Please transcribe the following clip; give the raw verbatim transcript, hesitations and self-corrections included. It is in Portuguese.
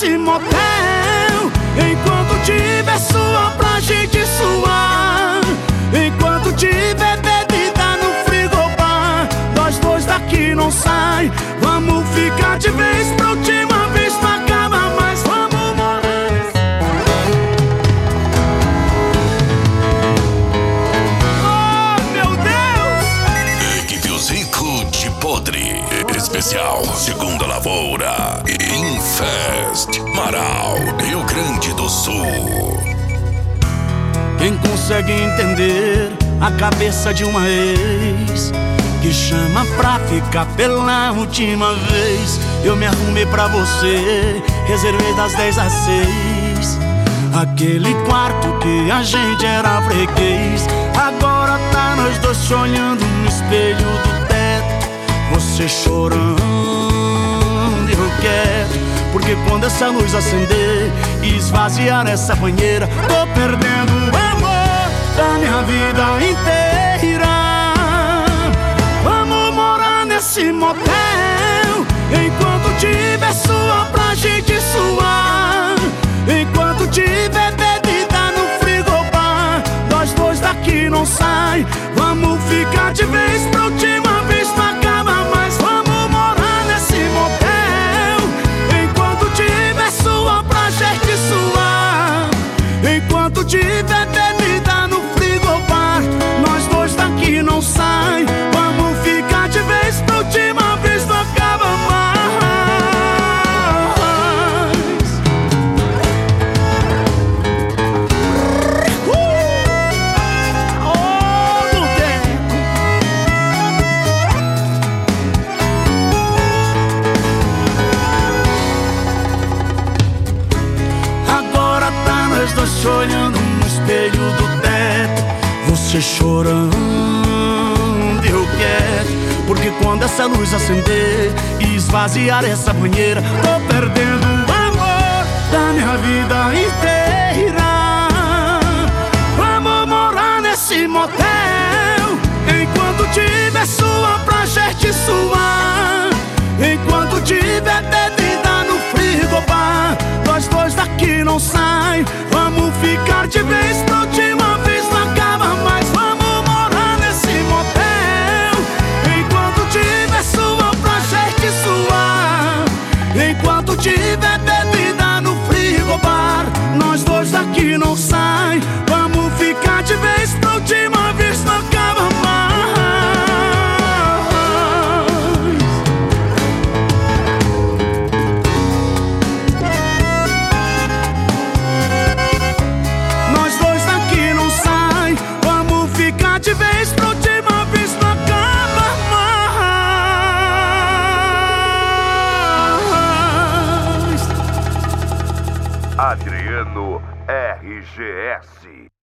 nesse motel, enquanto tiver suor pra gente suar, enquanto tiver bebida no frigobar, nós dois daqui não sai. Vamos ficar de vez pra última vez, não acaba mais. Vamos morar nesse... Oh, meu Deus! Equipe Os Ricos de Podre Especial Segunda Lavoura Infest Marau, Rio Grande do Sul. Quem consegue entender a cabeça de uma ex que chama pra ficar pela última vez? Eu me arrumei pra você, reservei das dez às seis, aquele quarto que a gente era freguês. Agora tá nós dois se olhando no espelho do teto, você chorando e eu quero. Porque quando essa luz acender e esvaziar essa banheira, tô perdendo o amor da minha vida inteira. Vamos morar nesse motel, enquanto tiver suor pra gente suar, enquanto tiver bebida no frigobar, nós dois daqui não sai. Vamos ficar de vez pra última vez, não acaba mais. Vamos morar nesse motel, enquanto tiver suor pra gente suar, enquanto tiver bebida no frigobar, nós dois daqui não sai. Vamos ficar de vez pra última vez, não acaba mais. Uh! Oh, no tempo. Agora tá nós dois se olhando no espelho do teto, você chorando e eu quero. Porque quando essa luz acender e esvaziar essa banheira, tô perdendo o amor da minha vida inteira. Vamos morar nesse motel, enquanto tiver suor pra gente suar, enquanto tiver bebida no frigobar, nós dois daqui não sai. Vamos ficar de vez pra última vez, não acaba mais. Vamos morar nesse motel, enquanto tiver suor pra gente suar, enquanto tiver bebida no frigobar, nós dois daqui não sai. Vamos ficar de vez pra última vez, não acaba mais. Nós dois daqui não sai. Vamos ficar de vez pra última vez, não acaba mais. Adriano R G S.